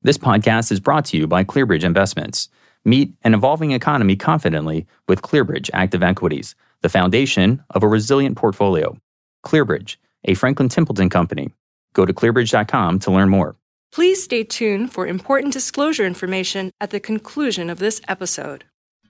This podcast is brought to you by ClearBridge Investments. Meet an evolving economy confidently with ClearBridge Active Equities, the foundation of a resilient portfolio. ClearBridge, a Franklin Templeton company. Go to clearbridge.com to learn more. Please stay tuned for important disclosure information at the conclusion of this episode.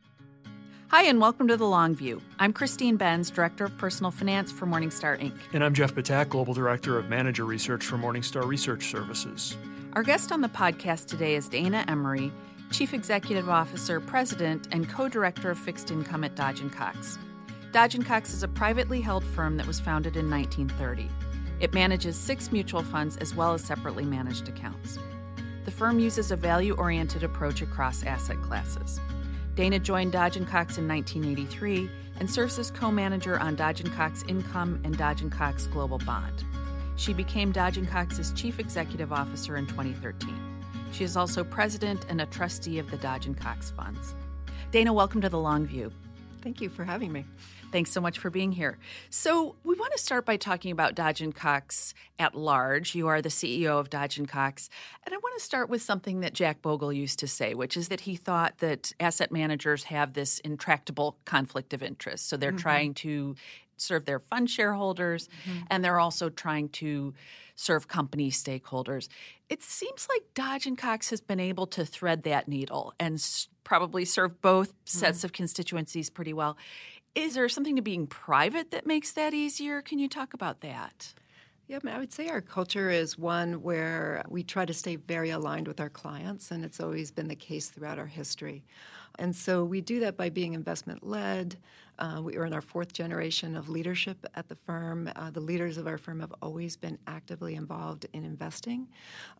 Hi, and welcome to The Long View. I'm Christine Benz, Director of Personal Finance for Morningstar, Inc. And I'm Jeff Patak, Global Director of Manager Research for Morningstar Research Services. Our guest on the podcast today is Dana Emery, Chief Executive Officer, President, and Co-Director of Fixed Income at Dodge & Cox. Dodge & Cox is a privately held firm that was founded in 1930. It manages 6 mutual funds as well as separately managed accounts. The firm uses a value-oriented approach across asset classes. Dana joined Dodge & Cox in 1983 and serves as co-manager on Dodge & Cox Income and Dodge & Cox Global Bond. She became Dodge & Cox's Chief Executive Officer in 2013. She is also president and a trustee of the Dodge & Cox funds. Dana, welcome to The Long View. Thank you for having me. Thanks so much for being here. So we want to start by talking about Dodge & Cox at large. You are the CEO of Dodge & Cox. And I want to start with something that Jack Bogle used to say, which is that he thought that asset managers have this intractable conflict of interest. So they're trying to serve their fund shareholders, and they're also trying to serve company stakeholders. It seems like Dodge & Cox has been able to thread that needle and probably serve both sets of constituencies pretty well. Is there something to being private that makes that easier? Can you talk about that? Yeah, I would say our culture is one where we try to stay very aligned with our clients, and it's always been the case throughout our history. And so we do that by being investment-led. We are in our 4th generation of leadership at the firm. The leaders of our firm have always been actively involved in investing.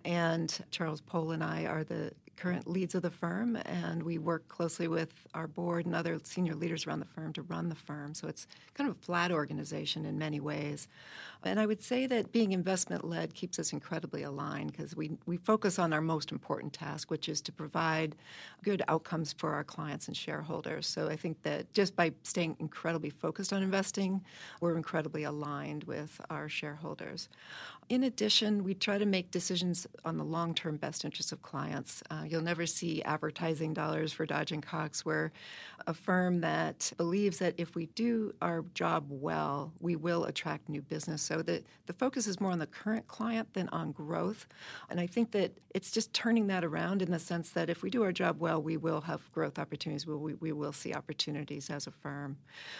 And Charles Pohl and I are the current leads of the firm, and we work closely with our board and other senior leaders around the firm to run the firm. So it's kind of a flat organization in many ways. And I would say that being investment-led keeps us incredibly aligned because we focus on our most important task, which is to provide good outcomes for our clients and shareholders. So I think that just by staying incredibly focused on investing, we're incredibly aligned with our shareholders. In addition, we try to make decisions on the long-term best interests of clients. You'll never see advertising dollars for Dodge & Cox. We're a firm that believes that if we do our job well, we will attract new business. So the focus is more on the current client than on growth. And I think that it's just turning that around in the sense that if we do our job well, we will have growth opportunities. We will see opportunities as a firm.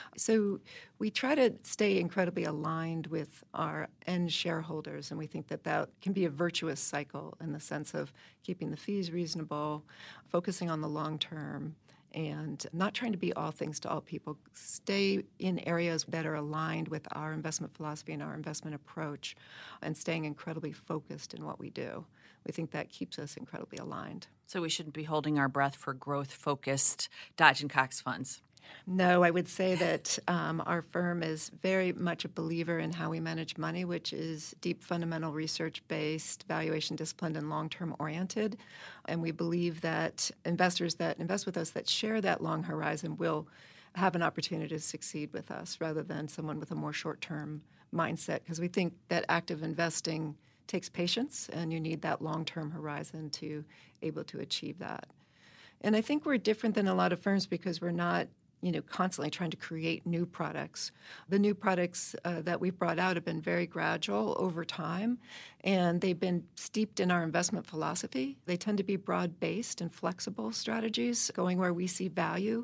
So we try to stay incredibly aligned with our end shareholders, and we think that that can be a virtuous cycle in the sense of keeping the fees reasonable, focusing on the long term, and not trying to be all things to all people. Stay in areas that are aligned with our investment philosophy and our investment approach, and staying incredibly focused in what we do. We think that keeps us incredibly aligned. So we shouldn't be holding our breath for growth-focused Dodge & Cox funds. No, I would say that our firm is very much a believer in how we manage money, which is deep fundamental research-based, valuation disciplined, and long-term oriented. And we believe that investors that invest with us that share that long horizon will have an opportunity to succeed with us rather than someone with a more short-term mindset, because we think that active investing takes patience, and you need that long-term horizon to able to achieve that. And I think we're different than a lot of firms because we're not constantly trying to create new products. The new products that we've brought out have been very gradual over time, and they've been steeped in our investment philosophy. They tend to be broad-based and flexible strategies, going where we see value,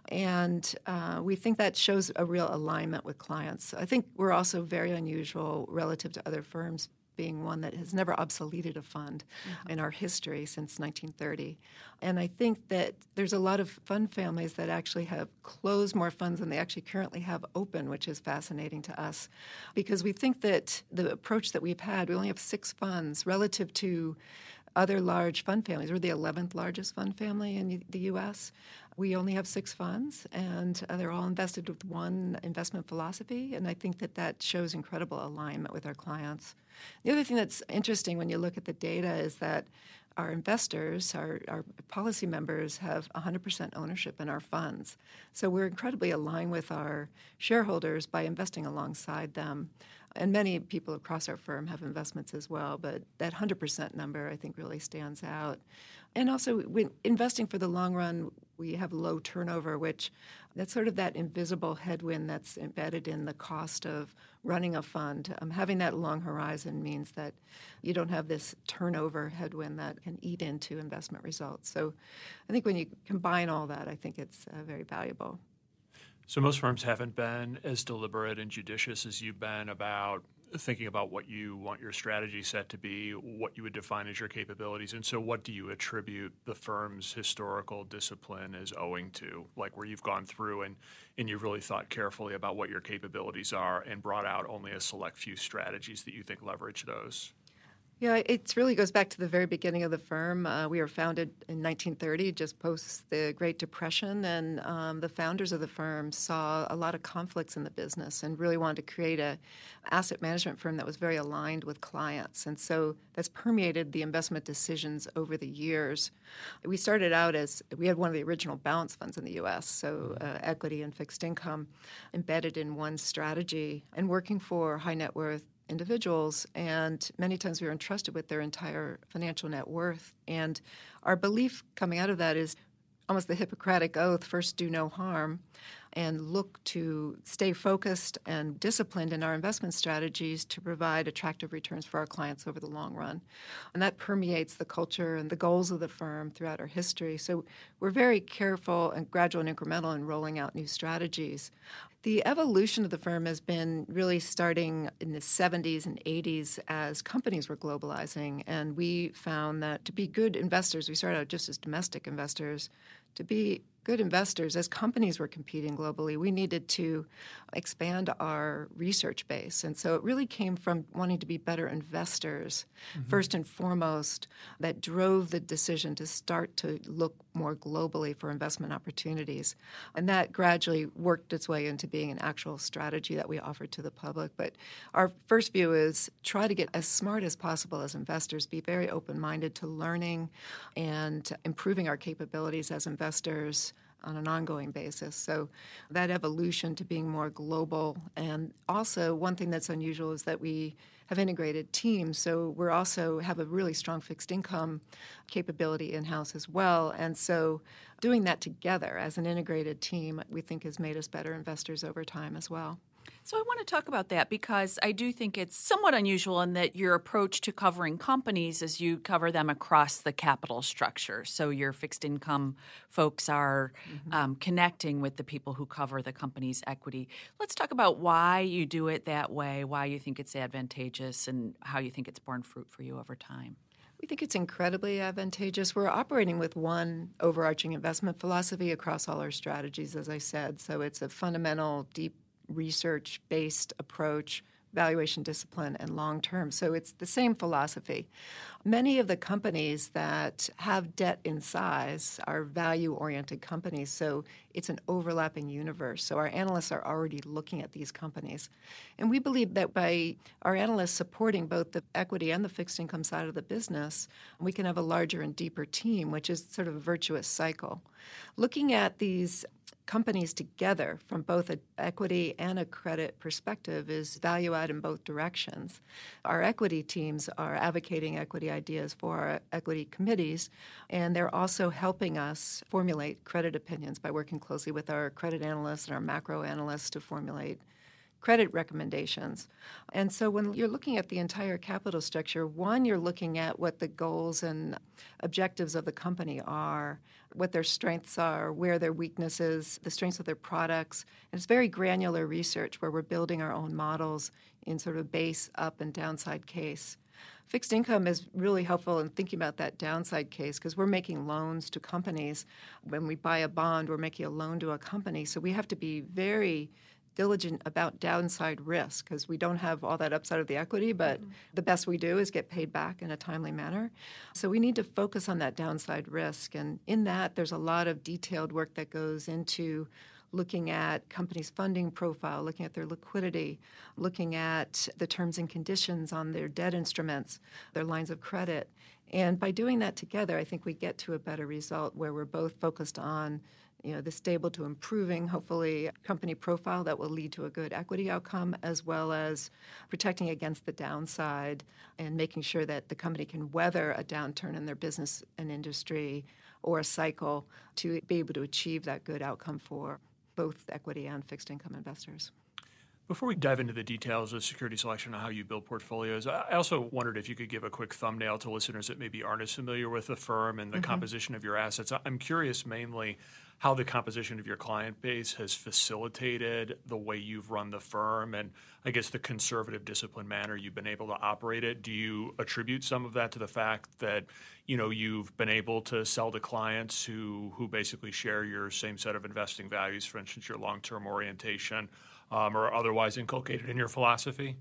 and we think that shows a real alignment with clients. I think we're also very unusual relative to other firms, being one that has never obsoleted a fund in our history since 1930. And I think that there's a lot of fund families that actually have closed more funds than they actually currently have open, which is fascinating to us because we think that the approach that we've had, we only have 6 funds relative to other large fund families. We're the 11th largest fund family in the U.S. We only have 6 funds, and they're all invested with one investment philosophy, and I think that that shows incredible alignment with our clients. The other thing that's interesting when you look at the data is that our investors, our policy members, have 100% ownership in our funds. So we're incredibly aligned with our shareholders by investing alongside them. And many people across our firm have investments as well, but that 100% number I think really stands out. And also, when investing for the long run, we have low turnover, which that's sort of that invisible headwind that's embedded in the cost of running a fund. Having that long horizon means that you don't have this turnover headwind that can eat into investment results. So I think when you combine all that, I think it's very valuable. So most firms haven't been as deliberate and judicious as you've been about thinking about what you want your strategy set to be, what you would define as your capabilities. And so what do you attribute the firm's historical discipline as owing to, like where you've gone through and you've really thought carefully about what your capabilities are and brought out only a select few strategies that you think leverage those? Yeah, it really goes back to the very beginning of the firm. We were founded in 1930, just post the Great Depression, and the founders of the firm saw a lot of conflicts in the business and really wanted to create a asset management firm that was very aligned with clients. And so that's permeated the investment decisions over the years. We started out as we had one of the original balance funds in the U.S., so equity and fixed income embedded in one strategy and working for high net worth individuals, and many times we were entrusted with their entire financial net worth. And our belief coming out of that is almost the Hippocratic oath, first do no harm, and look to stay focused and disciplined in our investment strategies to provide attractive returns for our clients over the long run. And that permeates the culture and the goals of the firm throughout our history. So we're very careful and gradual and incremental in rolling out new strategies. The evolution of the firm has been really starting in the 70s and 80s as companies were globalizing, and we found that to be good investors, we started out just as domestic investors, to be good investors, as companies were competing globally, we needed to expand our research base. And so it really came from wanting to be better investors, first and foremost, that drove the decision to start to look more globally for investment opportunities. And that gradually worked its way into being an actual strategy that we offered to the public. But our first view is try to get as smart as possible as investors, be very open-minded to learning and improving our capabilities as investors on an ongoing basis. So that evolution to being more global. And also one thing that's unusual is that we have integrated teams. So we also have a really strong fixed income capability in-house as well. And so doing that together as an integrated team, we think has made us better investors over time as well. So I want to talk about that because I do think it's somewhat unusual in that your approach to covering companies is you cover them across the capital structure. So your fixed income folks are connecting with the people who cover the company's equity. Let's talk about why you do it that way, why you think it's advantageous, and how you think it's borne fruit for you over time. We think it's incredibly advantageous. We're operating with one overarching investment philosophy across all our strategies, as I said. So it's a fundamental, deep research-based approach, valuation discipline, and long-term. So it's the same philosophy. Many of the companies that have debt in size are value-oriented companies, so it's an overlapping universe. So our analysts are already looking at these companies. And we believe that by our analysts supporting both the equity and the fixed income side of the business, we can have a larger and deeper team, which is sort of a virtuous cycle. Looking at these companies together from both an equity and a credit perspective is value add in both directions. Our equity teams are advocating equity ideas for our equity committees, and they're also helping us formulate credit opinions by working closely with our credit analysts and our macro analysts to formulate credit recommendations. And so when you're looking at the entire capital structure, one, you're looking at what the goals and objectives of the company are, what their strengths are, where their weaknesses, the strengths of their products. And it's very granular research where we're building our own models in sort of base, up, and downside case. Fixed income is really helpful in thinking about that downside case because we're making loans to companies. When we buy a bond, we're making a loan to a company. So we have to be very diligent about downside risk because we don't have all that upside of the equity, but the best we do is get paid back in a timely manner. So we need to focus on that downside risk. And in that, there's a lot of detailed work that goes into looking at companies' funding profile, looking at their liquidity, looking at the terms and conditions on their debt instruments, their lines of credit. And by doing that together, I think we get to a better result where we're both focused on the stable to improving, hopefully, company profile that will lead to a good equity outcome, as well as protecting against the downside and making sure that the company can weather a downturn in their business and industry or a cycle to be able to achieve that good outcome for both equity and fixed income investors. Before we dive into the details of security selection and how you build portfolios, I also wondered if you could give a quick thumbnail to listeners that maybe aren't as familiar with the firm and the composition of your assets. I'm curious mainly how the composition of your client base has facilitated the way you've run the firm and I guess the conservative, disciplined manner you've been able to operate it. Do you attribute some of that to the fact that you've been able to sell to clients who basically share your same set of investing values, for instance, your long-term orientation, or otherwise inculcated in your philosophy?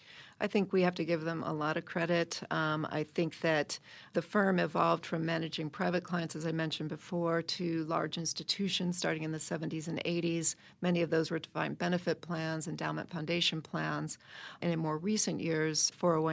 I think we have to give them a lot of credit. I think that the firm evolved from managing private clients, as I mentioned before, to large institutions starting in the 70s and 80s. Many of those were defined benefit plans, endowment foundation plans, and in more recent years,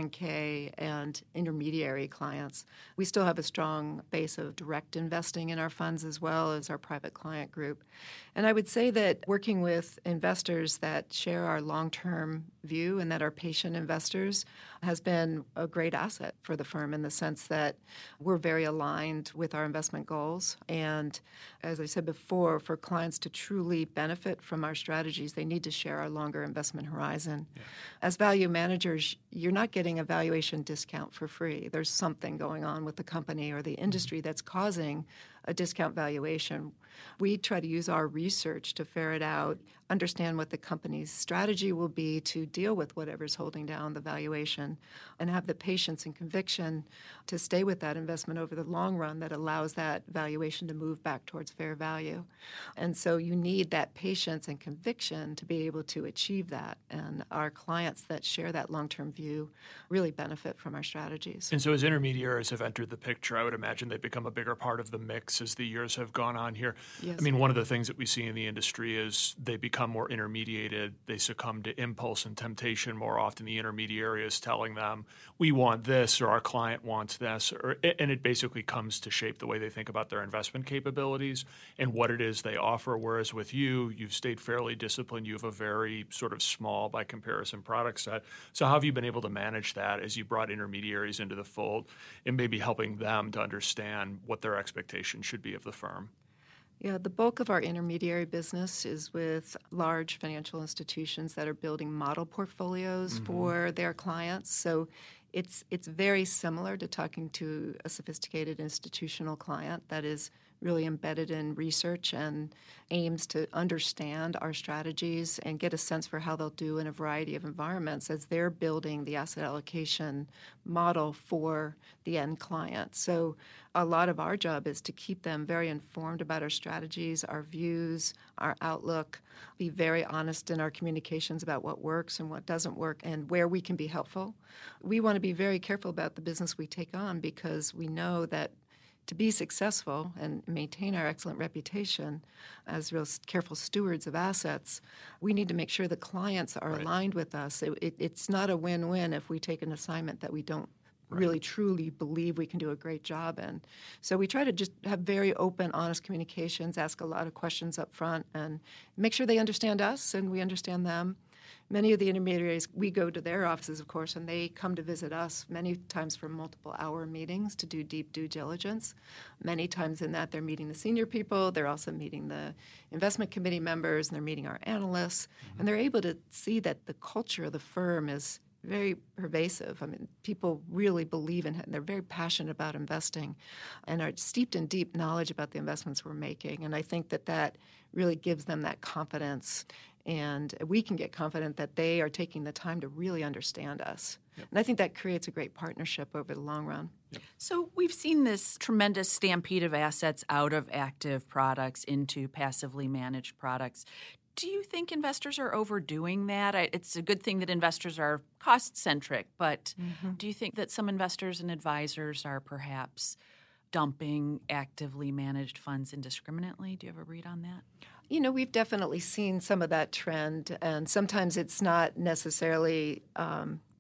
401k and intermediary clients. We still have a strong base of direct investing in our funds as well as our private client group. And I would say that working with investors that share our long-term view and that are patient investors has been a great asset for the firm in the sense that we're very aligned with our investment goals. And as I said before, for clients to truly benefit from our strategies, they need to share our longer investment horizon. Yeah. As value managers, you're not getting a valuation discount for free. There's something going on with the company or the industry that's causing a discount valuation. We try to use our research to ferret out, understand what the company's strategy will be to deal with whatever's holding down the valuation, and have the patience and conviction to stay with that investment over the long run that allows that valuation to move back towards fair value. And so you need that patience and conviction to be able to achieve that. And our clients that share that long-term view really benefit from our strategies. And so as intermediaries have entered the picture, I would imagine they've become a bigger part of the mix as the years have gone on here. Yes. I mean, one of the things that we see in the industry is they become more intermediated. They succumb to impulse and temptation more often. The intermediary is telling them, we want this, or our client wants this, and it basically comes to shape the way they think about their investment capabilities and what it is they offer. Whereas with you, you've stayed fairly disciplined. You have a very sort of small, by comparison, product set. So how have you been able to manage that as you brought intermediaries into the fold and maybe helping them to understand what their expectations should be of the firm? Yeah, the bulk of our intermediary business is with large financial institutions that are building model portfolios for their clients. So it's very similar to talking to a sophisticated institutional client that is really embedded in research and aims to understand our strategies and get a sense for how they'll do in a variety of environments as they're building the asset allocation model for the end client. So a lot of our job is to keep them very informed about our strategies, our views, our outlook, be very honest in our communications about what works and what doesn't work and where we can be helpful. We want to be very careful about the business we take on because we know that to be successful and maintain our excellent reputation as real careful stewards of assets, we need to make sure the clients are aligned with us. It's not a win-win if we take an assignment that we don't really truly believe we can do a great job in. So we try to just have very open, honest communications, ask a lot of questions up front, and make sure they understand us and we understand them. Many of the intermediaries, we go to their offices, of course, and they come to visit us many times for multiple-hour meetings to do deep due diligence. Many times in that, they're meeting the senior people. They're also meeting the investment committee members, and they're meeting our analysts. And they're able to see that the culture of the firm is very pervasive. I mean, people really believe in it, and they're very passionate about investing and are steeped in deep knowledge about the investments we're making. And I think that really gives them that confidence, and we can get confident that they are taking the time to really understand us. Yep. And I think that creates a great partnership over the long run. Yep. So we've seen this tremendous stampede of assets out of active products into passively managed products. Do you think investors are overdoing that? It's a good thing that investors are cost-centric, but do you think that some investors and advisors are perhaps dumping actively managed funds indiscriminately? Do you have a read on that? You know, we've definitely seen some of that trend, and sometimes it's not necessarily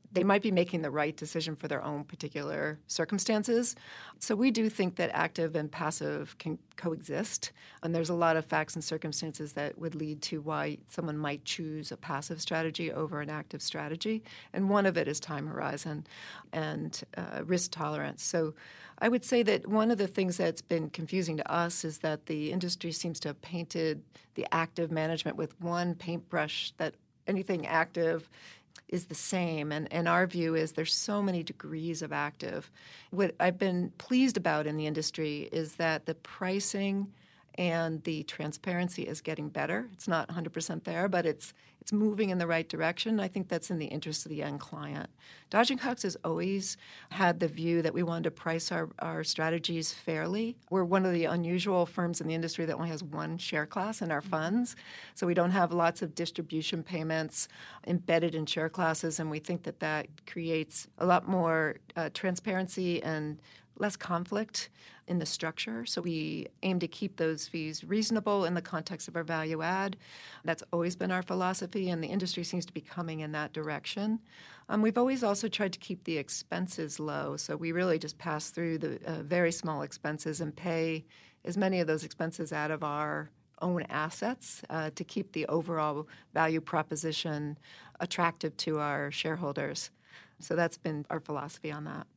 they might be making the right decision for their own particular circumstances. So we do think that active and passive can coexist. And there's a lot of facts and circumstances that would lead to why someone might choose a passive strategy over an active strategy. And one of it is time horizon and risk tolerance. So I would say that one of the things that's been confusing to us is that the industry seems to have painted the active management with one paintbrush, that anything active is the same. And our view is there's so many degrees of active. What I've been pleased about in the industry is that the pricing and the transparency is getting better. It's not 100% there, but it's moving in the right direction. I think that's in the interest of the end client. Dodge & Cox has always had the view that we wanted to price our strategies fairly. We're one of the unusual firms in the industry that only has one share class in our funds, so we don't have lots of distribution payments embedded in share classes, and we think that that creates a lot more transparency and less conflict in the structure. So we aim to keep those fees reasonable in the context of our value add. That's always been our philosophy, and the industry seems to be coming in that direction. We've always also tried to keep the expenses low. So we really just pass through the very small expenses and pay as many of those expenses out of our own assets to keep the overall value proposition attractive to our shareholders. So that's been our philosophy on that.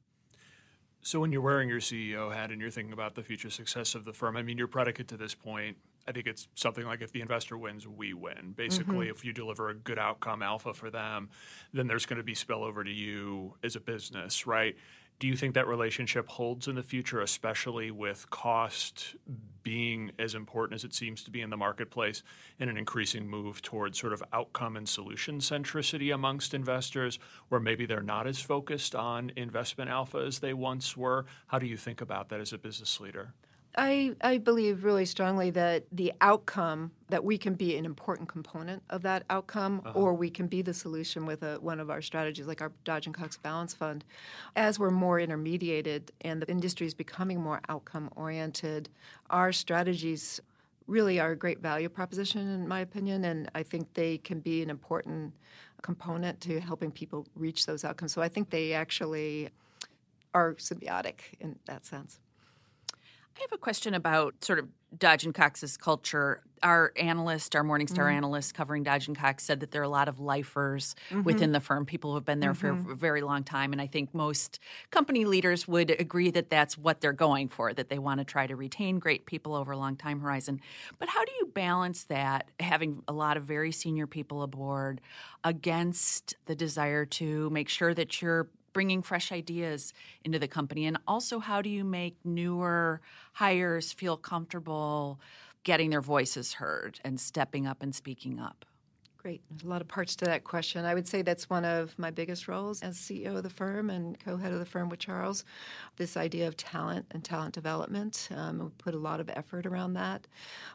So when you're wearing your CEO hat and you're thinking about the future success of the firm, I mean, your predicate to this point, I think it's something like if the investor wins, we win. Basically, if you deliver a good outcome alpha for them, then there's going to be spillover to you as a business, right? Do you think that relationship holds in the future, especially with cost being as important as it seems to be in the marketplace and an increasing move towards sort of outcome and solution centricity amongst investors, where maybe they're not as focused on investment alpha as they once were? How do you think about that as a business leader? I believe really strongly that the outcome, that we can be an important component of that outcome, or we can be the solution with one of our strategies, like our Dodge & Cox Balance Fund. As we're more intermediated and the industry is becoming more outcome-oriented, our strategies really are a great value proposition, in my opinion, and I think they can be an important component to helping people reach those outcomes. So I think they actually are symbiotic in that sense. I have a question about sort of Dodge & Cox's culture. Our analyst, our Morningstar analyst covering Dodge & Cox said that there are a lot of lifers within the firm, people who have been there for a very long time. And I think most company leaders would agree that that's what they're going for, that they want to try to retain great people over a long time horizon. But how do you balance that, having a lot of very senior people aboard, against the desire to make sure that you're bringing fresh ideas into the company? And also, how do you make newer hires feel comfortable getting their voices heard and stepping up and speaking up? Great. There's a lot of parts to that question. I would say that's one of my biggest roles as CEO of the firm and co-head of the firm with Charles, this idea of talent and talent development. We put a lot of effort around that.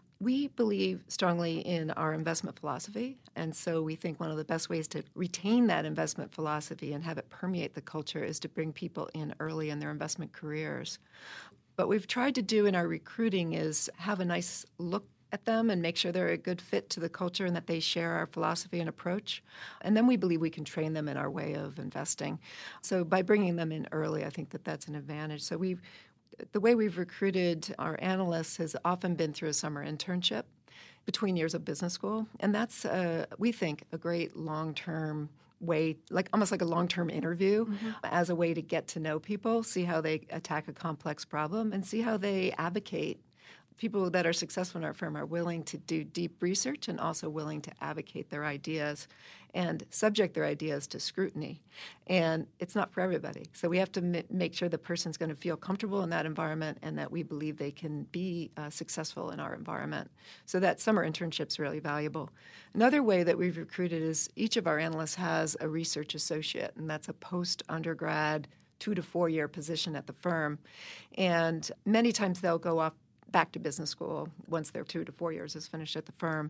We believe strongly in our investment philosophy, and so we think one of the best ways to retain that investment philosophy and have it permeate the culture is to bring people in early in their investment careers. What we've tried to do in our recruiting is have a nice look at them and make sure they're a good fit to the culture and that they share our philosophy and approach. And then we believe we can train them in our way of investing. So by bringing them in early, I think that that's an advantage. So the way we've recruited our analysts has often been through a summer internship between years of business school. And that's, we think, a great long-term way, like almost like a long-term interview as a way to get to know people, see how they attack a complex problem, and see how they advocate. People that are successful in our firm are willing to do deep research and also willing to advocate their ideas and subject their ideas to scrutiny. And it's not for everybody. So we have to make sure the person's going to feel comfortable in that environment and that we believe they can be successful in our environment. So that summer internship's really valuable. Another way that we've recruited is each of our analysts has a research associate, and that's a post-undergrad 2 to 4 year position at the firm. And many times they'll go off back to business school once their 2 to 4 years is finished at the firm.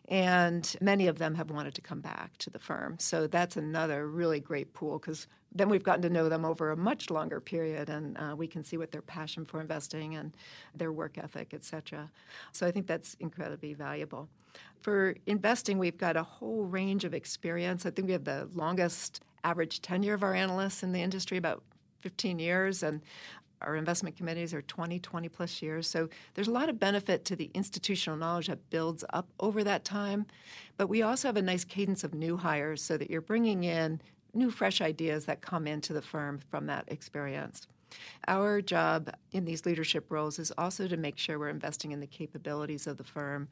And many of them have wanted to come back to the firm. So that's another really great pool because then we've gotten to know them over a much longer period and we can see what their passion for investing and their work ethic, et cetera. So I think that's incredibly valuable. For investing, we've got a whole range of experience. I think we have the longest average tenure of our analysts in the industry, about 15 years, and our investment committees are 20 plus years. So there's a lot of benefit to the institutional knowledge that builds up over that time. But we also have a nice cadence of new hires so that you're bringing in new, fresh ideas that come into the firm from that experience. Our job in these leadership roles is also to make sure we're investing in the capabilities of the firm.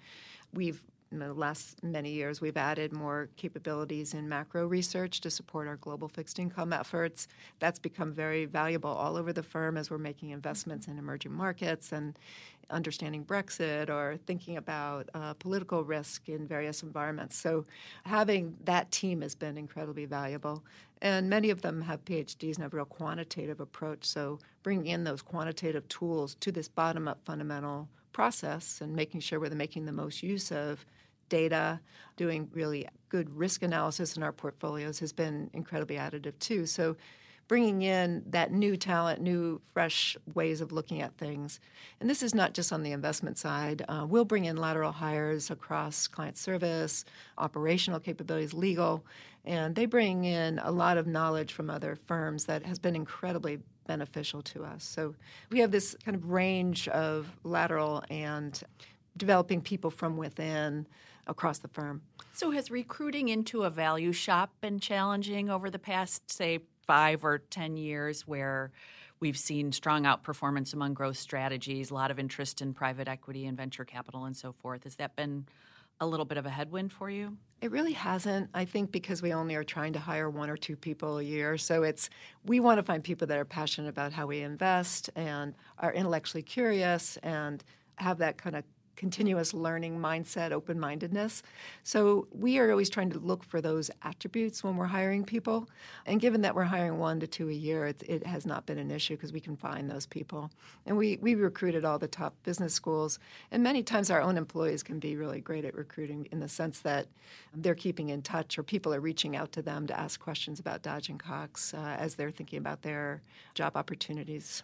In the last many years, we've added more capabilities in macro research to support our global fixed income efforts. That's become very valuable all over the firm as we're making investments in emerging markets and understanding Brexit or thinking about political risk in various environments. So having that team has been incredibly valuable. And many of them have PhDs and have a real quantitative approach. So bringing in those quantitative tools to this bottom-up fundamental process and making sure we're making the most use of data, doing really good risk analysis in our portfolios has been incredibly additive too. So bringing in that new talent, new fresh ways of looking at things. And this is not just on the investment side. We'll bring in lateral hires across client service, operational capabilities, legal, and they bring in a lot of knowledge from other firms that has been incredibly beneficial to us. So we have this kind of range of lateral and developing people from within across the firm. So has recruiting into a value shop been challenging over the past, say, 5 or 10 years where we've seen strong outperformance among growth strategies, a lot of interest in private equity and venture capital and so forth? Has that been a little bit of a headwind for you? It really hasn't, I think, because we only are trying to hire 1 or 2 people a year. So we want to find people that are passionate about how we invest and are intellectually curious and have that kind of continuous learning mindset, open-mindedness. So we are always trying to look for those attributes when we're hiring people. And given that we're hiring 1 to 2 a year, it has not been an issue because we can find those people. And we recruited all the top business schools. And many times our own employees can be really great at recruiting in the sense that they're keeping in touch or people are reaching out to them to ask questions about Dodge & Cox as they're thinking about their job opportunities.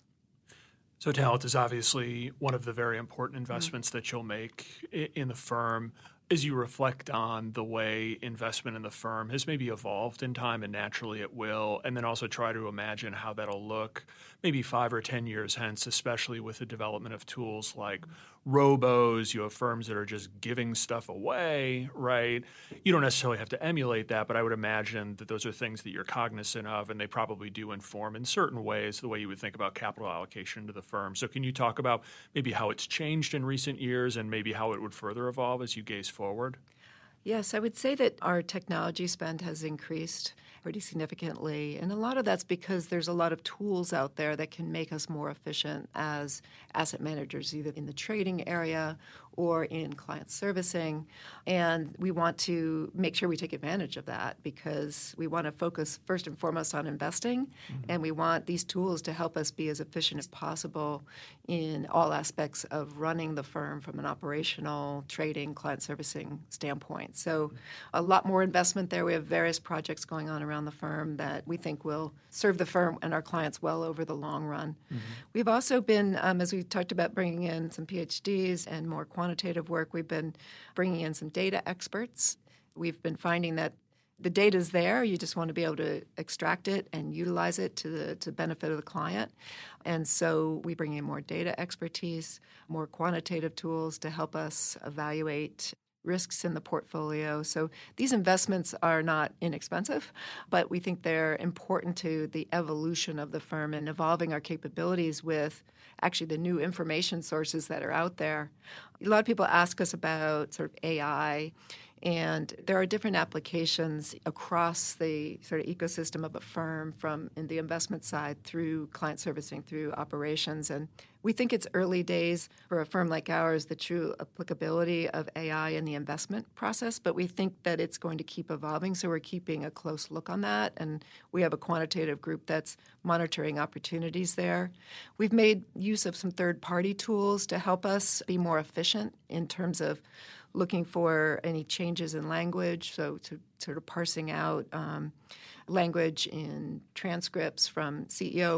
So talent is obviously one of the very important investments that you'll make in the firm. As you reflect on the way investment in the firm has maybe evolved in time, and naturally it will, and then also try to imagine how that'll look maybe 5 or 10 years hence, especially with the development of tools like robos. You have firms that are just giving stuff away, right? You don't necessarily have to emulate that, but I would imagine that those are things that you're cognizant of, and they probably do inform in certain ways the way you would think about capital allocation to the firm. So can you talk about maybe how it's changed in recent years and maybe how it would further evolve as you gaze forward? Yes, I would say that our technology spend has increased pretty significantly. And a lot of that's because there's a lot of tools out there that can make us more efficient as asset managers, either in the trading area or in client servicing. And we want to make sure we take advantage of that because we want to focus first and foremost on investing. And we want these tools to help us be as efficient as possible in all aspects of running the firm from an operational, trading, client servicing standpoint. So a lot more investment there. We have various projects going on around the firm that we think will serve the firm and our clients well over the long run. We've also been, as we talked about, bringing in some PhDs and more quantitative work. We've been bringing in some data experts. We've been finding that the data's there. You just want to be able to extract it and utilize it to the benefit of the client. And so we bring in more data expertise, more quantitative tools to help us evaluate risks in the portfolio. So these investments are not inexpensive, but we think they're important to the evolution of the firm and evolving our capabilities with actually the new information sources that are out there. A lot of people ask us about sort of AI, and there are different applications across the sort of ecosystem of a firm, from in the investment side through client servicing, through operations. And we think it's early days for a firm like ours, the true applicability of AI in the investment process, but we think that it's going to keep evolving. So we're keeping a close look on that. And we have a quantitative group that's monitoring opportunities there. We've made use of some third-party tools to help us be more efficient in terms of looking for any changes in language, so to sort of parsing out language in transcripts from CEO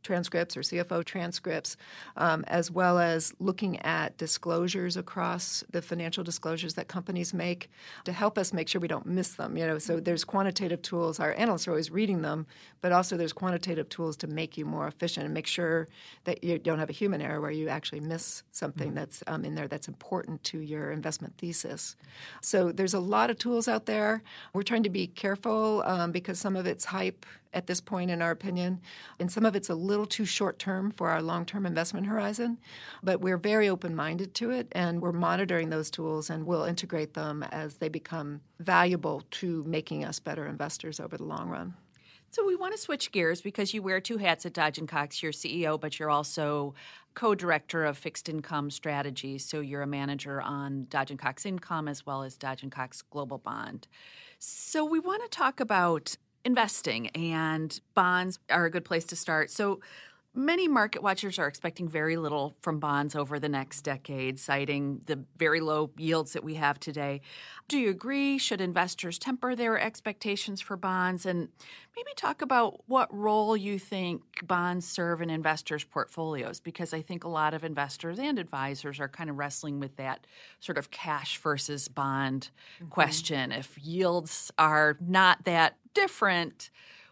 transcripts or CFO transcripts, as well as looking at disclosures across the financial disclosures that companies make to help us make sure we don't miss them. So there's quantitative tools. Our analysts are always reading them, but also there's quantitative tools to make you more efficient and make sure that you don't have a human error where you actually miss something that's in there that's important to your investment thesis. So there's a lot of tools out there. We're trying to be careful because some of it's hype at this point, in our opinion, and some of it's a little too short-term for our long-term investment horizon. But we're very open-minded to it, and we're monitoring those tools, and we'll integrate them as they become valuable to making us better investors over the long run. So we want to switch gears because you wear two hats at Dodge & Cox. You're CEO, but you're also co-director of fixed income strategy. So you're a manager on Dodge & Cox Income as well as Dodge & Cox Global Bond. So we want to talk about investing, and bonds are a good place to start. So many market watchers are expecting very little from bonds over the next decade, citing the very low yields that we have today. Do you agree? Should investors temper their expectations for bonds? And maybe talk about what role you think bonds serve in investors' portfolios, because I think a lot of investors and advisors are kind of wrestling with that sort of cash versus bond question. If yields are not that different,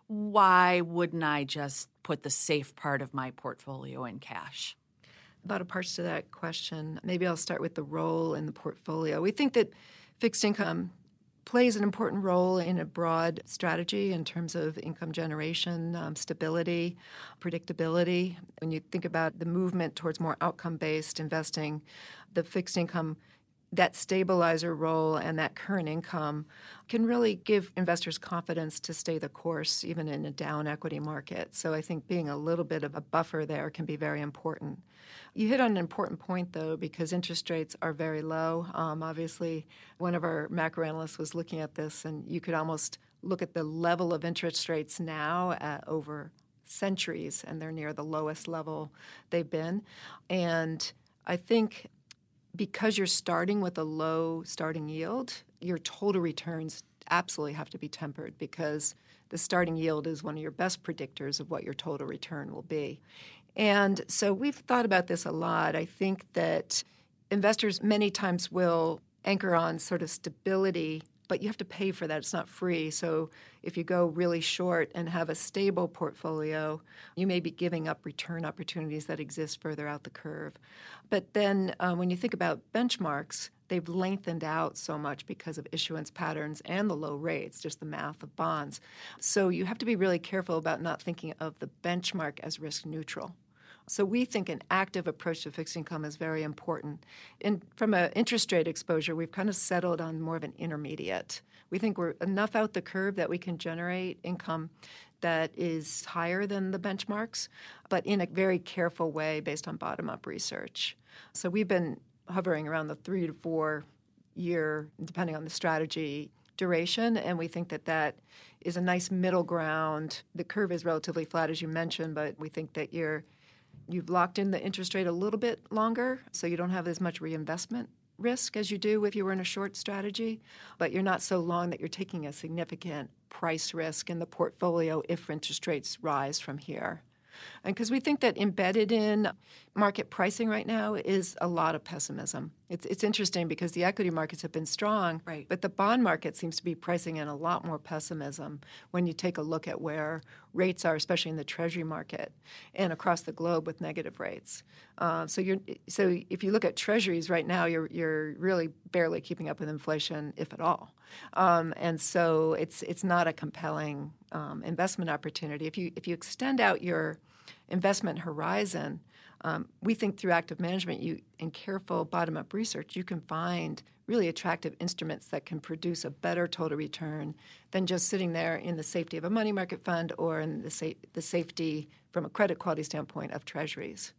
why wouldn't I just put the safe part of my portfolio in cash? A lot of parts to that question. Maybe I'll start with the role in the portfolio. We think that fixed income plays an important role in a broad strategy in terms of income generation, stability, predictability. When you think about the movement towards more outcome-based investing, the fixed income, that stabilizer role and that current income can really give investors confidence to stay the course even in a down equity market. So I think being a little bit of a buffer there can be very important. You hit on an important point, though, because interest rates are very low. Obviously, one of our macro analysts was looking at this, and you could almost look at the level of interest rates now over centuries, and they're near the lowest level they've been. And I think because you're starting with a low starting yield, your total returns absolutely have to be tempered because the starting yield is one of your best predictors of what your total return will be. And so we've thought about this a lot. I think that investors many times will anchor on sort of stability, but you have to pay for that. It's not free. So if you go really short and have a stable portfolio, you may be giving up return opportunities that exist further out the curve. But then when you think about benchmarks, they've lengthened out so much because of issuance patterns and the low rates, just the math of bonds. So you have to be really careful about not thinking of the benchmark as risk neutral. So we think an active approach to fixed income is very important. And from an interest rate exposure, we've kind of settled on more of an intermediate. We think we're enough out the curve that we can generate income that is higher than the benchmarks, but in a very careful way based on bottom-up research. So we've been hovering around the 3 to 4 year, depending on the strategy, duration, and we think that that is a nice middle ground. The curve is relatively flat, as you mentioned, but we think that you've locked in the interest rate a little bit longer, so you don't have as much reinvestment risk as you do if you were in a short strategy, but you're not so long that you're taking a significant price risk in the portfolio if interest rates rise from here. And because we think that embedded in market pricing right now is a lot of pessimism. It's interesting because the equity markets have been strong, right, but the bond market seems to be pricing in a lot more pessimism when you take a look at where rates are, especially in the Treasury market and across the globe with negative rates. So if you look at Treasuries right now, you're really barely keeping up with inflation, if at all. And so it's not a compelling investment opportunity. If you extend out your investment horizon, we think through active management and careful bottom-up research, you can find really attractive instruments that can produce a better total return than just sitting there in the safety of a money market fund or in the safety from a credit quality standpoint of treasuries.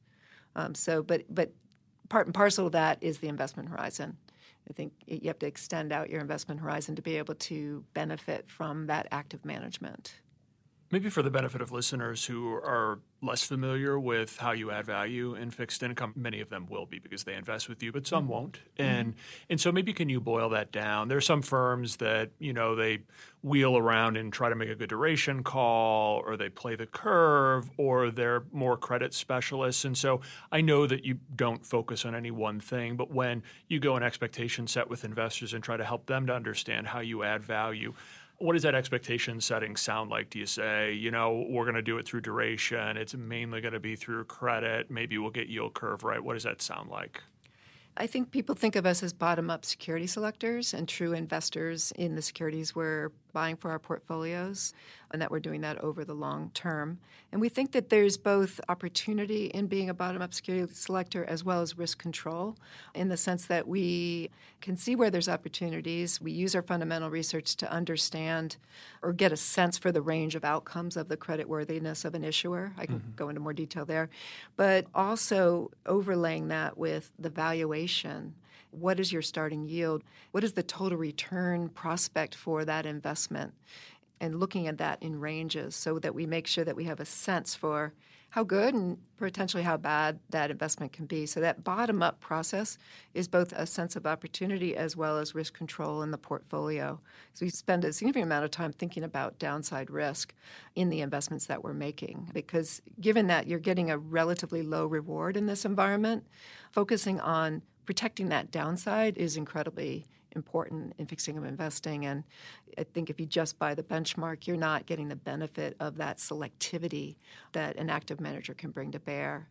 But part and parcel of that is the investment horizon. I think you have to extend out your investment horizon to be able to benefit from that active management. Maybe for the benefit of listeners who are less familiar with how you add value in fixed income, many of them will be because they invest with you, but some won't. And so maybe can you boil that down? There are some firms that, they wheel around and try to make a good duration call, or they play the curve, or they're more credit specialists. And so I know that you don't focus on any one thing, but when you go an expectation set with investors and try to help them to understand how you add value, what does that expectation setting sound like? Do you say, we're going to do it through duration, it's mainly going to be through credit, maybe we'll get yield curve right? What does that sound like? I think people think of us as bottom-up security selectors and true investors in the securities we're buying for our portfolios, and that we're doing that over the long term. And we think that there's both opportunity in being a bottom-up security selector as well as risk control, in the sense that we can see where there's opportunities. We use our fundamental research to understand or get a sense for the range of outcomes of the creditworthiness of an issuer. I can go into more detail there. But also overlaying that with the valuation. What is your starting yield? What is the total return prospect for that investment? And looking at that in ranges so that we make sure that we have a sense for how good and potentially how bad that investment can be. So that bottom-up process is both a sense of opportunity as well as risk control in the portfolio. So we spend a significant amount of time thinking about downside risk in the investments that we're making, because given that you're getting a relatively low reward in this environment, focusing on protecting that downside is incredibly important in fixed income investing. And I think if you just buy the benchmark, you're not getting the benefit of that selectivity that an active manager can bring to bear.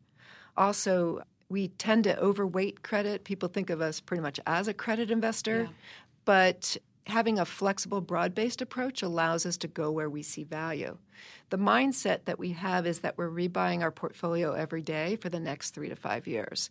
Also, we tend to overweight credit. People think of us pretty much as a credit investor, but having a flexible, broad-based approach allows us to go where we see value. The mindset that we have is that we're rebuying our portfolio every day for the next 3 to 5 years.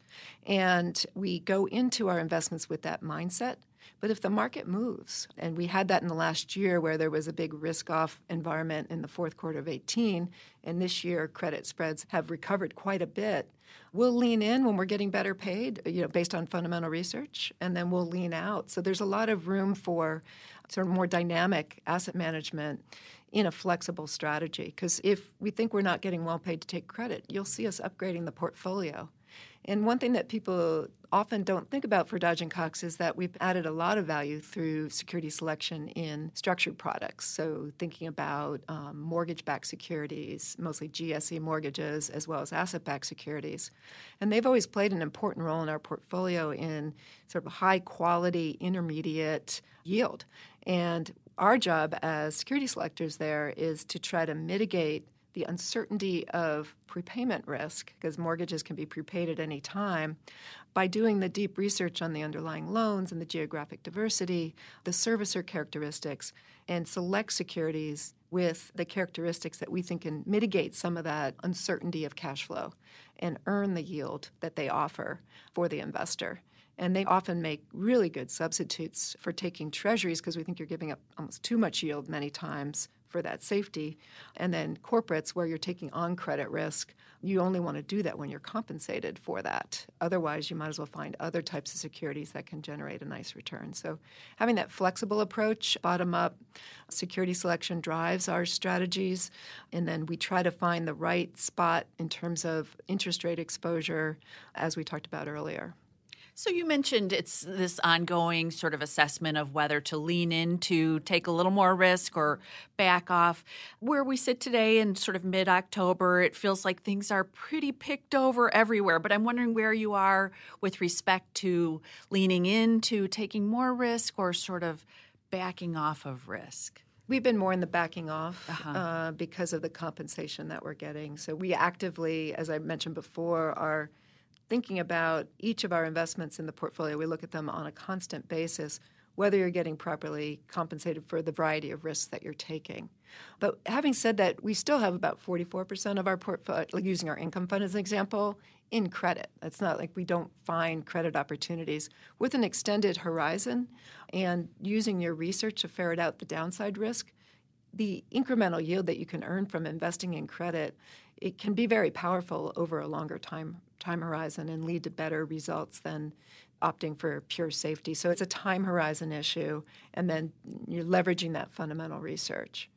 And we go into our investments with that mindset. But if the market moves, and we had that in the last year where there was a big risk-off environment in the fourth quarter of 2018, and this year credit spreads have recovered quite a bit, we'll lean in when we're getting better paid, based on fundamental research, and then we'll lean out. So there's a lot of room for sort of more dynamic asset management in a flexible strategy. Because if we think we're not getting well paid to take credit, you'll see us upgrading the portfolio. And one thing that people often don't think about for Dodge & Cox is that we've added a lot of value through security selection in structured products. So thinking about mortgage-backed securities, mostly GSE mortgages, as well as asset-backed securities. And they've always played an important role in our portfolio in sort of high-quality, intermediate yield. And our job as security selectors there is to try to mitigate the uncertainty of prepayment risk, because mortgages can be prepaid at any time, by doing the deep research on the underlying loans and the geographic diversity, the servicer characteristics, and select securities with the characteristics that we think can mitigate some of that uncertainty of cash flow and earn the yield that they offer for the investor. And they often make really good substitutes for taking treasuries, because we think you're giving up almost too much yield many times for that safety. And then corporates, where you're taking on credit risk, you only want to do that when you're compensated for that. Otherwise, you might as well find other types of securities that can generate a nice return. So having that flexible approach, bottom-up security selection drives our strategies. And then we try to find the right spot in terms of interest rate exposure, as we talked about earlier. So you mentioned it's this ongoing sort of assessment of whether to lean into, take a little more risk or back off. Where we sit today in sort of mid-October, it feels like things are pretty picked over everywhere. But I'm wondering where you are with respect to leaning into taking more risk or sort of backing off of risk. We've been more in the backing off because of the compensation that we're getting. So we actively, as I mentioned before, are thinking about each of our investments in the portfolio. We look at them on a constant basis, whether you're getting properly compensated for the variety of risks that you're taking. But having said that, we still have about 44% of our portfolio, like using our income fund as an example, in credit. It's not like we don't find credit opportunities. With an extended horizon and using your research to ferret out the downside risk, the incremental yield that you can earn from investing in credit, it can be very powerful over a longer time horizon and lead to better results than opting for pure safety. So it's a time horizon issue, and then you're leveraging that fundamental research.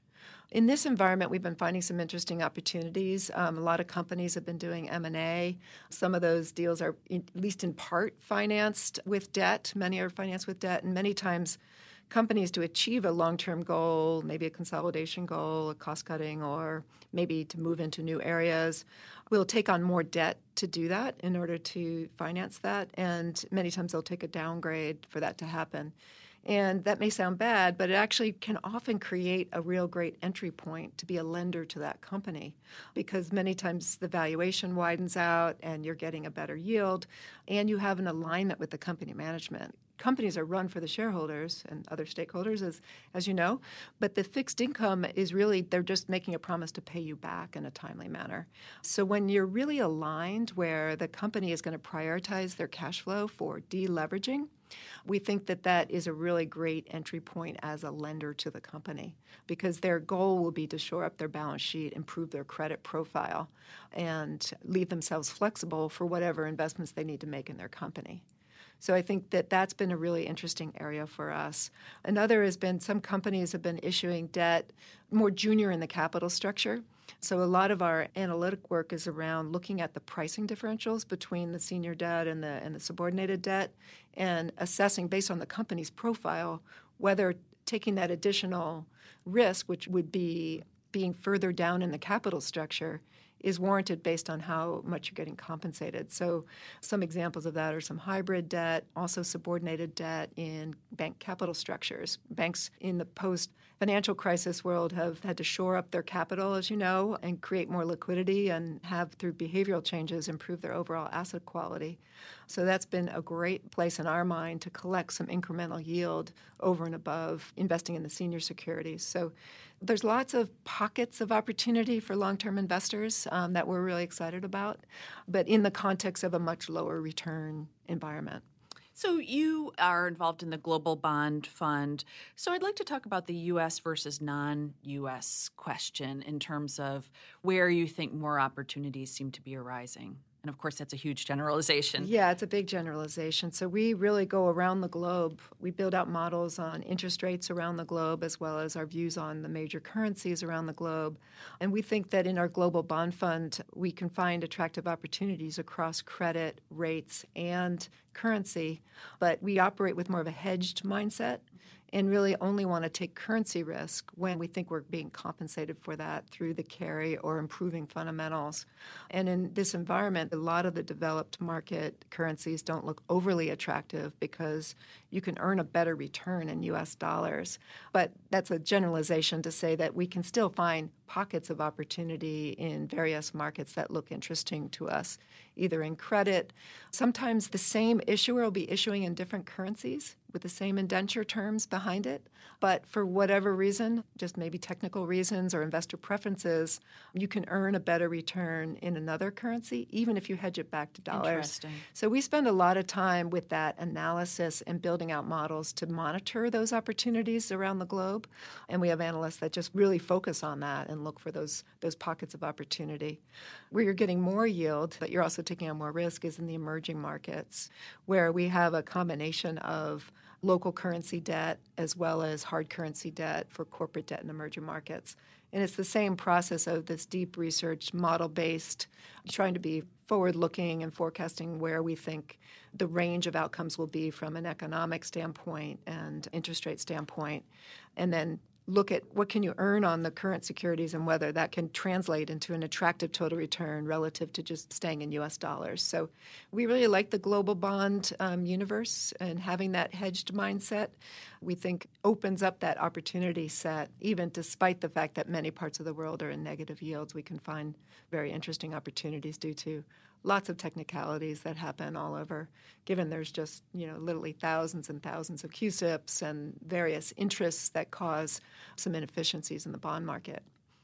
In this environment, we've been finding some interesting opportunities. A lot of companies have been doing M&A. Some of those deals are, at least in part, financed with debt. Many are financed with debt, and many times companies, to achieve a long-term goal, maybe a consolidation goal, a cost-cutting, or maybe to move into new areas, will take on more debt to do that in order to finance that, and many times they'll take a downgrade for that to happen. And that may sound bad, but it actually can often create a real great entry point to be a lender to that company, because many times the valuation widens out and you're getting a better yield and you have an alignment with the company management. Companies are run for the shareholders and other stakeholders, as you know, but the fixed income is really, they're just making a promise to pay you back in a timely manner. So when you're really aligned where the company is going to prioritize their cash flow for deleveraging, we think that that is a really great entry point as a lender to the company, because their goal will be to shore up their balance sheet, improve their credit profile, and leave themselves flexible for whatever investments they need to make in their company. So I think that that's been a really interesting area for us. Another has been some companies have been issuing debt more junior in the capital structure. So a lot of our analytic work is around looking at the pricing differentials between the senior debt and the subordinated debt, and assessing based on the company's profile whether taking that additional risk, which would be being further down in the capital structure, is warranted based on how much you're getting compensated. So some examples of that are some hybrid debt, also subordinated debt in bank capital structures. Banks in the post-financial crisis world have had to shore up their capital, as you know, and create more liquidity, and have, through behavioral changes, improve their overall asset quality. So that's been a great place in our mind to collect some incremental yield over and above investing in the senior securities. So there's lots of pockets of opportunity for long-term investors that we're really excited about, but in the context of a much lower return environment. So you are involved in the Global Bond Fund. So I'd like to talk about the U.S. versus non-U.S. question in terms of where you think more opportunities seem to be arising. And of course, that's a huge generalization. Yeah, it's a big generalization. So we really go around the globe. We build out models on interest rates around the globe, as well as our views on the major currencies around the globe. And we think that in our Global Bond Fund, we can find attractive opportunities across credit, rates, and currency. But we operate with more of a hedged mindset and really only want to take currency risk when we think we're being compensated for that through the carry or improving fundamentals. And in this environment, a lot of the developed market currencies don't look overly attractive because you can earn a better return in U.S. dollars. But that's a generalization to say that we can still find pockets of opportunity in various markets that look interesting to us, either in credit. Sometimes the same issuer will be issuing in different currencies with the same indenture terms behind it. But for whatever reason, just maybe technical reasons or investor preferences, you can earn a better return in another currency, even if you hedge it back to dollars. Interesting. So we spend a lot of time with that analysis and building out models to monitor those opportunities around the globe. And we have analysts that just really focus on that and look for those pockets of opportunity. Where you're getting more yield, but you're also taking on more risk, is in the emerging markets, where we have a combination of local currency debt as well as hard currency debt for corporate debt in emerging markets. And it's the same process of this deep research, model-based, trying to be forward-looking and forecasting where we think the range of outcomes will be from an economic standpoint and interest rate standpoint, and then look at what can you earn on the current securities and whether that can translate into an attractive total return relative to just staying in U.S. dollars. So we really like the global bond universe, and having that hedged mindset, we think opens up that opportunity set. Even despite the fact that many parts of the world are in negative yields, we can find very interesting opportunities due to lots of technicalities that happen all over, given there's just, literally thousands and thousands of CUSIPs and various interests that cause some inefficiencies in the bond market.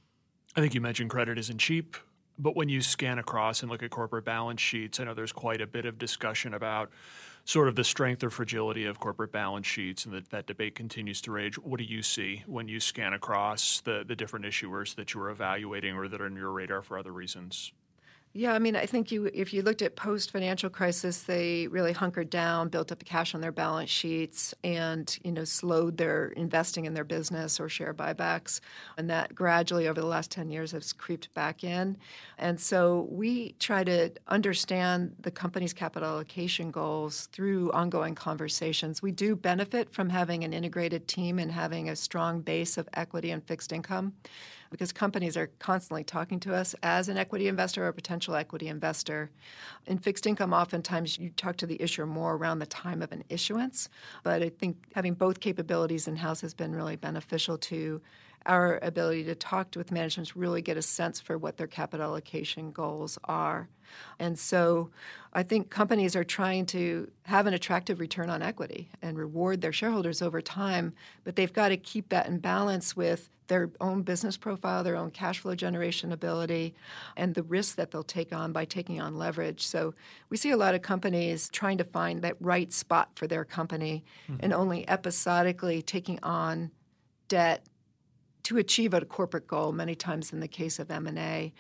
I think you mentioned credit isn't cheap, but when you scan across and look at corporate balance sheets, I know there's quite a bit of discussion about sort of the strength or fragility of corporate balance sheets, and that debate continues to rage. What do you see when you scan across the different issuers that you're evaluating or that are on your radar for other reasons? Yeah, I mean, I think if you looked at post-financial crisis, they really hunkered down, built up cash on their balance sheets, and slowed their investing in their business or share buybacks, and that gradually over the last 10 years has creeped back in. And so we try to understand the company's capital allocation goals through ongoing conversations. We do benefit from having an integrated team and having a strong base of equity and fixed income, because companies are constantly talking to us as an equity investor or a potential equity investor. In fixed income, oftentimes you talk to the issuer more around the time of an issuance, but I think having both capabilities in-house has been really beneficial to our ability to talk with management, really get a sense for what their capital allocation goals are. And so I think companies are trying to have an attractive return on equity and reward their shareholders over time, but they've got to keep that in balance with their own business profile, their own cash flow generation ability, and the risks that they'll take on by taking on leverage. So we see a lot of companies trying to find that right spot for their company and only episodically taking on debt to achieve a corporate goal, many times in the case of M&A,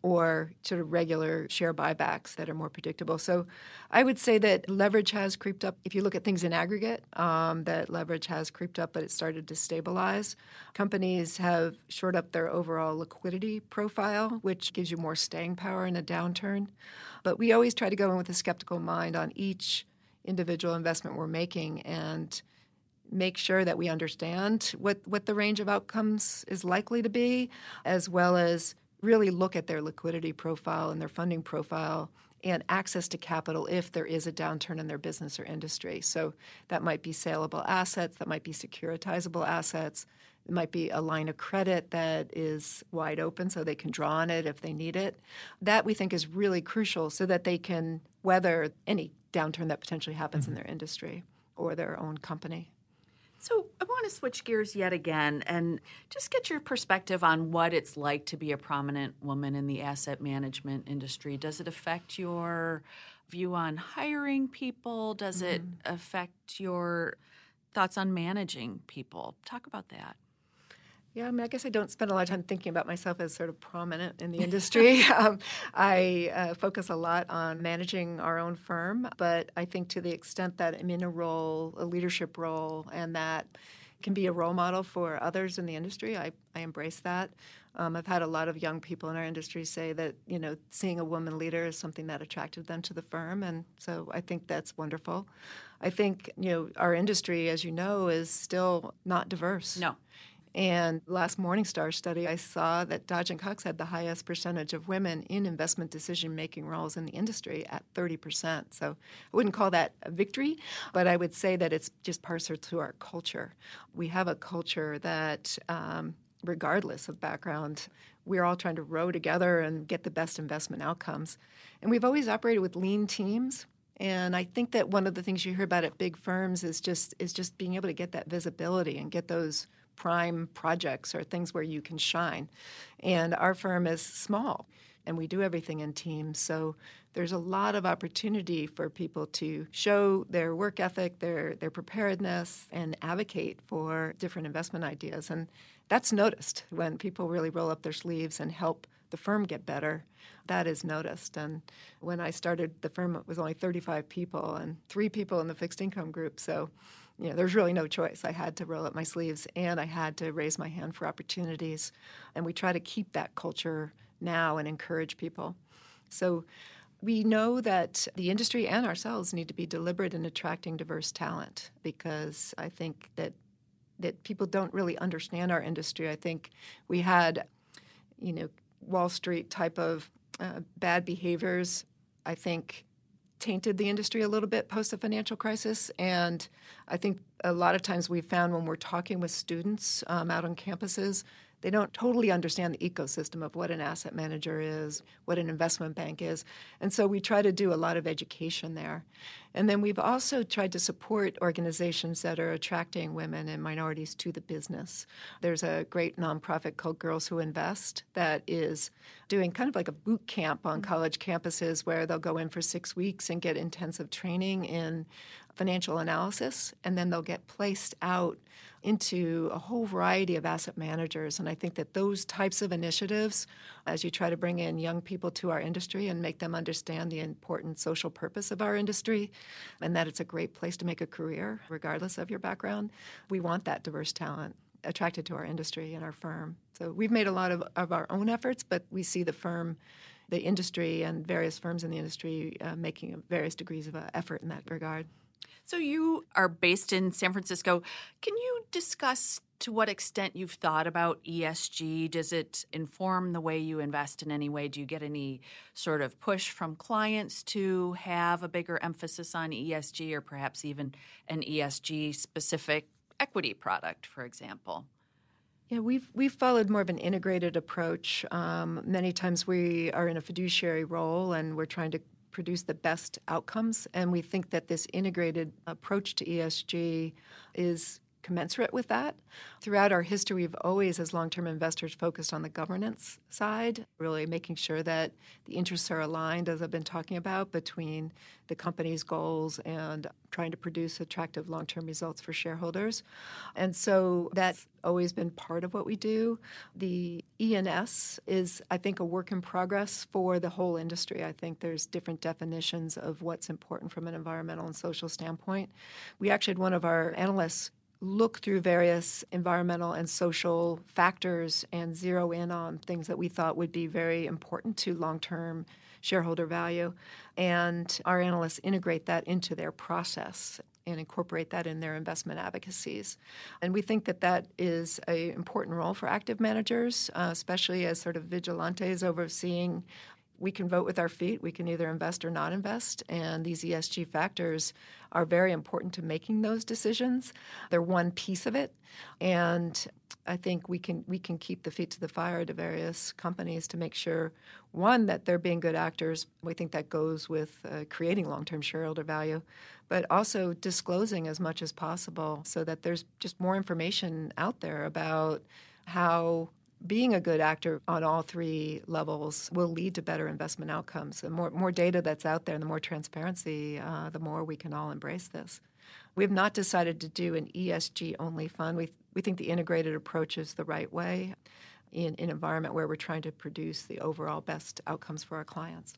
or sort of regular share buybacks that are more predictable. So I would say that leverage has creeped up. If you look at things in aggregate, that leverage has creeped up, but it started to stabilize. Companies have shored up their overall liquidity profile, which gives you more staying power in a downturn. But we always try to go in with a skeptical mind on each individual investment we're making and make sure that we understand what the range of outcomes is likely to be, as well as really look at their liquidity profile and their funding profile and access to capital if there is a downturn in their business or industry. So that might be saleable assets, that might be securitizable assets, it might be a line of credit that is wide open so they can draw on it if they need it. That we think is really crucial so that they can weather any downturn that potentially happens in their industry or their own company. So I want to switch gears yet again and just get your perspective on what it's like to be a prominent woman in the asset management industry. Does it affect your view on hiring people? Does it affect your thoughts on managing people? Talk about that. Yeah, I mean, I guess I don't spend a lot of time thinking about myself as sort of prominent in the industry. I focus a lot on managing our own firm, but I think to the extent that I'm in a role, a leadership role, and that can be a role model for others in the industry, I embrace that. I've had a lot of young people in our industry say that, seeing a woman leader is something that attracted them to the firm, and so I think that's wonderful. I think, our industry, as you know, is still not diverse. No. And last Morningstar study, I saw that Dodge & Cox had the highest percentage of women in investment decision-making roles in the industry at 30%. So I wouldn't call that a victory, but I would say that it's just parser to our culture. We have a culture that, regardless of background, we're all trying to row together and get the best investment outcomes. And we've always operated with lean teams. And I think that one of the things you hear about at big firms is just being able to get that visibility and get those prime projects or things where you can shine. And our firm is small, and we do everything in teams. So there's a lot of opportunity for people to show their work ethic, their preparedness, and advocate for different investment ideas. And that's noticed when people really roll up their sleeves and help the firm get better. That is noticed. And when I started the firm, it was only 35 people and 3 people in the fixed income group. So there's really no choice. I had to roll up my sleeves and I had to raise my hand for opportunities. And we try to keep that culture now and encourage people. So we know that the industry and ourselves need to be deliberate in attracting diverse talent, because I think that people don't really understand our industry. I think we had, Wall Street type of bad behaviors, I think, tainted the industry a little bit post the financial crisis. And I think a lot of times we've found when we're talking with students out on campuses, they don't totally understand the ecosystem of what an asset manager is, what an investment bank is. And so we try to do a lot of education there. And then we've also tried to support organizations that are attracting women and minorities to the business. There's a great nonprofit called Girls Who Invest that is doing kind of like a boot camp on college campuses where they'll go in for 6 weeks and get intensive training in financial analysis, and then they'll get placed out into a whole variety of asset managers. And I think that those types of initiatives as you try to bring in young people to our industry and make them understand the important social purpose of our industry and that it's a great place to make a career, regardless of your background. We want that diverse talent attracted to our industry and our firm. So we've made a lot of our own efforts, but we see the industry and various firms in the industry making various degrees of effort in that regard. So you are based in San Francisco. Can you discuss to what extent you've thought about ESG? Does it inform the way you invest in any way? Do you get any sort of push from clients to have a bigger emphasis on ESG or perhaps even an ESG-specific equity product, for example? Yeah, we've followed more of an integrated approach. Many times we are in a fiduciary role and we're trying to produce the best outcomes, and we think that this integrated approach to ESG is commensurate with that. Throughout our history, we've always, as long-term investors, focused on the governance side, really making sure that the interests are aligned, as I've been talking about, between the company's goals and trying to produce attractive long-term results for shareholders. And so that's always been part of what we do. The E&S is, I think, a work in progress for the whole industry. I think there's different definitions of what's important from an environmental and social standpoint. We actually had one of our analysts look through various environmental and social factors and zero in on things that we thought would be very important to long-term shareholder value. And our analysts integrate that into their process and incorporate that in their investment advocacies. And we think that that is an important role for active managers, especially as sort of vigilantes overseeing. We can vote with our feet. We can either invest or not invest. And these ESG factors are very important to making those decisions. They're one piece of it. And I think we can keep the feet to the fire to various companies to make sure, one, that they're being good actors. We think that goes with creating long-term shareholder value, but also disclosing as much as possible so that there's just more information out there about how being a good actor on all three levels will lead to better investment outcomes. The more data that's out there and the more transparency, the more we can all embrace this. We have not decided to do an ESG-only fund. We think the integrated approach is the right way in an environment where we're trying to produce the overall best outcomes for our clients.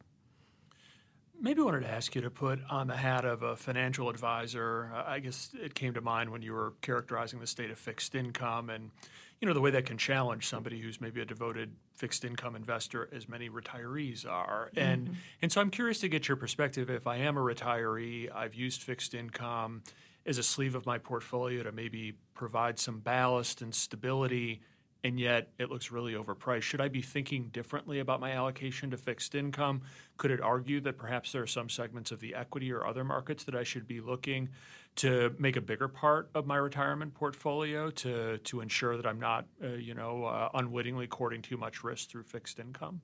Maybe I wanted to ask you to put on the hat of a financial advisor. I guess it came to mind when you were characterizing the state of fixed income and, the way that can challenge somebody who's maybe a devoted fixed income investor, as many retirees are. And so I'm curious to get your perspective. If I am a retiree, I've used fixed income as a sleeve of my portfolio to maybe provide some ballast and stability, and yet it looks really overpriced. Should I be thinking differently about my allocation to fixed income? Could it argue that perhaps there are some segments of the equity or other markets that I should be looking to make a bigger part of my retirement portfolio to ensure that I'm not, unwittingly courting too much risk through fixed income?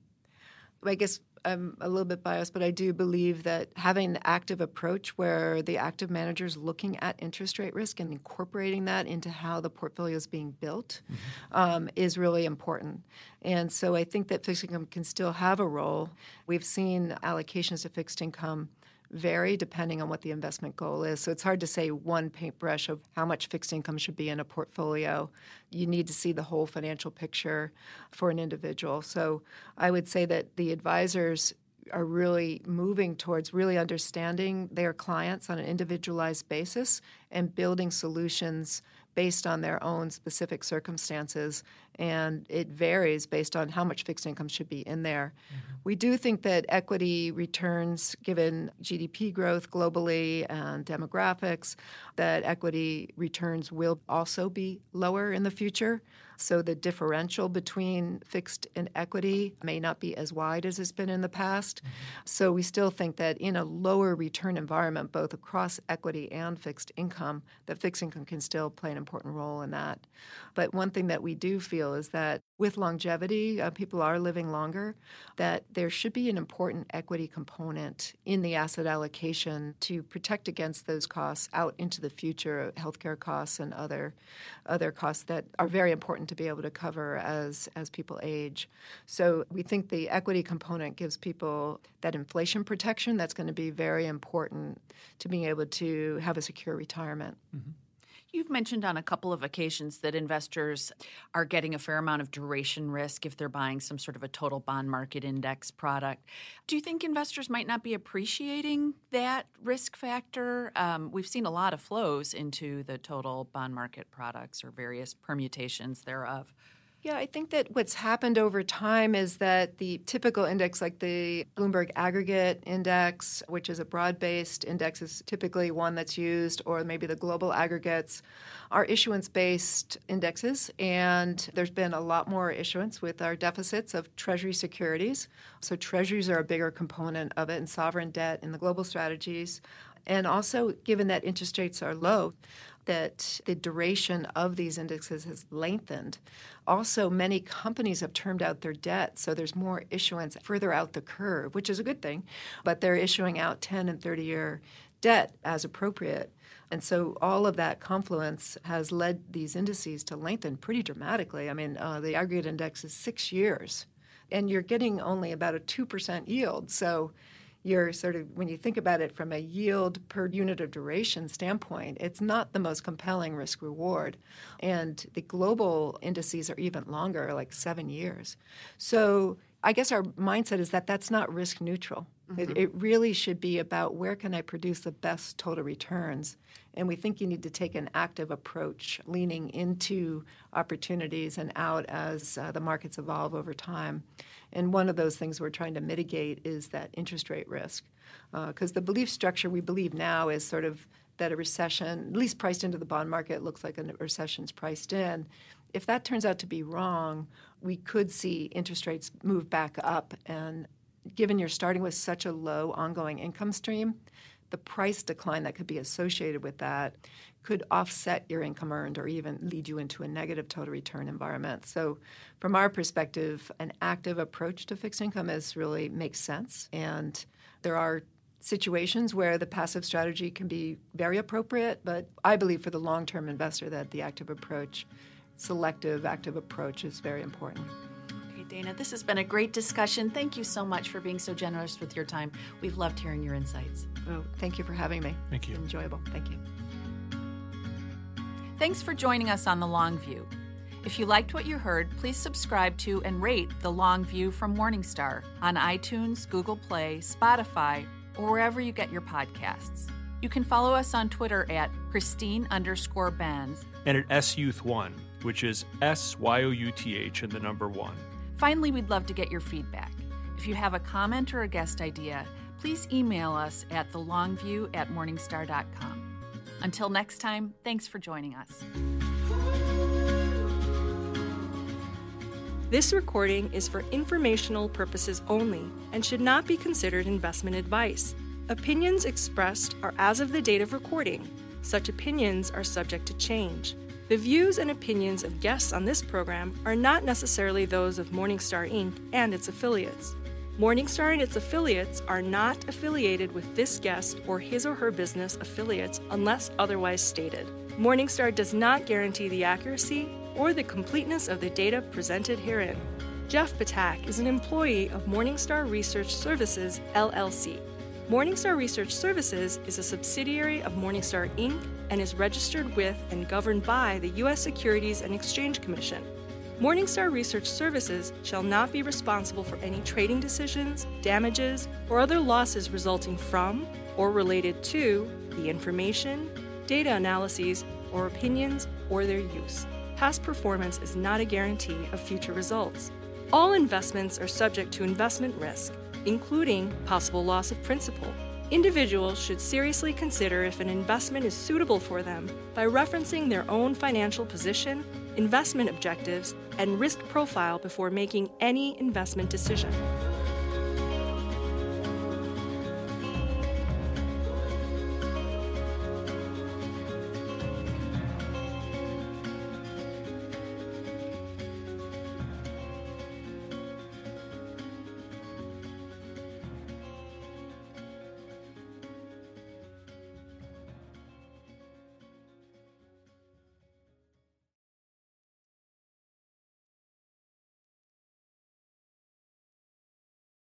I guess I'm a little bit biased, but I do believe that having the active approach where the active manager is looking at interest rate risk and incorporating that into how the portfolio is being built is really important. And so I think that fixed income can still have a role. We've seen allocations to fixed income vary depending on what the investment goal is. So it's hard to say one paintbrush of how much fixed income should be in a portfolio. You need to see the whole financial picture for an individual. So I would say that the advisors are really moving towards really understanding their clients on an individualized basis and building solutions based on their own specific circumstances, and it varies based on how much fixed income should be in there. We do think that equity returns, given GDP growth globally and demographics, that equity returns will also be lower in the future. So the differential between fixed and equity may not be as wide as it's been in the past. So we still think that in a lower return environment, both across equity and fixed income, that fixed income can still play an important role in that. But one thing that we do feel is that with longevity, people are living longer, that there should be an important equity component in the asset allocation to protect against those costs out into the future, healthcare costs and other costs that are very important to be able to cover as people age. So we think the equity component gives people that inflation protection that's going to be very important to being able to have a secure retirement. You've mentioned on a couple of occasions that investors are getting a fair amount of duration risk if they're buying some sort of a total bond market index product. Do you think investors might not be appreciating that risk factor? We've seen a lot of flows into the total bond market products or various permutations thereof. Yeah, I think that what's happened over time is that the typical index, like the Bloomberg Aggregate Index, which is a broad-based index, is typically one that's used, or maybe the global aggregates, are issuance-based indexes. And there's been a lot more issuance with our deficits of Treasury securities. So Treasuries are a bigger component of it, and sovereign debt in the global strategies. And also, given that interest rates are low, that the duration of these indexes has lengthened. Also, many companies have termed out their debt, so there's more issuance further out the curve, which is a good thing, but they're issuing out 10 and 30-year debt as appropriate. And so all of that confluence has led these indices to lengthen pretty dramatically. I mean, the aggregate index is 6 years, and you're getting only about a 2% yield. So you're sort of, when you think about it from a yield per unit of duration standpoint, it's not the most compelling risk reward. And the global indices are even longer, like 7 years. So I guess our mindset is that that's not risk neutral. Mm-hmm. It really should be about where can I produce the best total returns. And we think you need to take an active approach, leaning into opportunities and out as the markets evolve over time. And one of those things we're trying to mitigate is that interest rate risk. Because the belief structure we believe now is sort of that a recession, at least priced into the bond market, looks like a recession's priced in. If that turns out to be wrong, we could see interest rates move back up. And given you're starting with such a low ongoing income stream, the price decline that could be associated with that could offset your income earned or even lead you into a negative total return environment. So from our perspective, an active approach to fixed income really makes sense. And there are situations where the passive strategy can be very appropriate, but I believe for the long-term investor that the active approach, selective active approach, is very important. Okay, Dana, this has been a great discussion. Thank you so much for being so generous with your time. We've loved hearing your insights. Oh, thank you for having me. Thank you. It's enjoyable. Thank you. Thanks for joining us on The Long View. If you liked what you heard, please subscribe to and rate The Long View from Morningstar on iTunes, Google Play, Spotify, or wherever you get your podcasts. You can follow us on Twitter at Christine_Benz. And at SYouth1, which is SYOUTH and the number 1. Finally, we'd love to get your feedback. If you have a comment or a guest idea, please email us at thelongview@morningstar.com. Until next time, thanks for joining us. This recording is for informational purposes only and should not be considered investment advice. Opinions expressed are as of the date of recording. Such opinions are subject to change. The views and opinions of guests on this program are not necessarily those of Morningstar Inc. and its affiliates. Morningstar and its affiliates are not affiliated with this guest or his or her business affiliates unless otherwise stated. Morningstar does not guarantee the accuracy or the completeness of the data presented herein. Jeff Patak is an employee of Morningstar Research Services, LLC. Morningstar Research Services is a subsidiary of Morningstar Inc. and is registered with and governed by the U.S. Securities and Exchange Commission. Morningstar Research Services shall not be responsible for any trading decisions, damages, or other losses resulting from or related to the information, data analyses, or opinions, or their use. Past performance is not a guarantee of future results. All investments are subject to investment risk, including possible loss of principal. Individuals should seriously consider if an investment is suitable for them by referencing their own financial position, investment objectives, and risk profile before making any investment decision.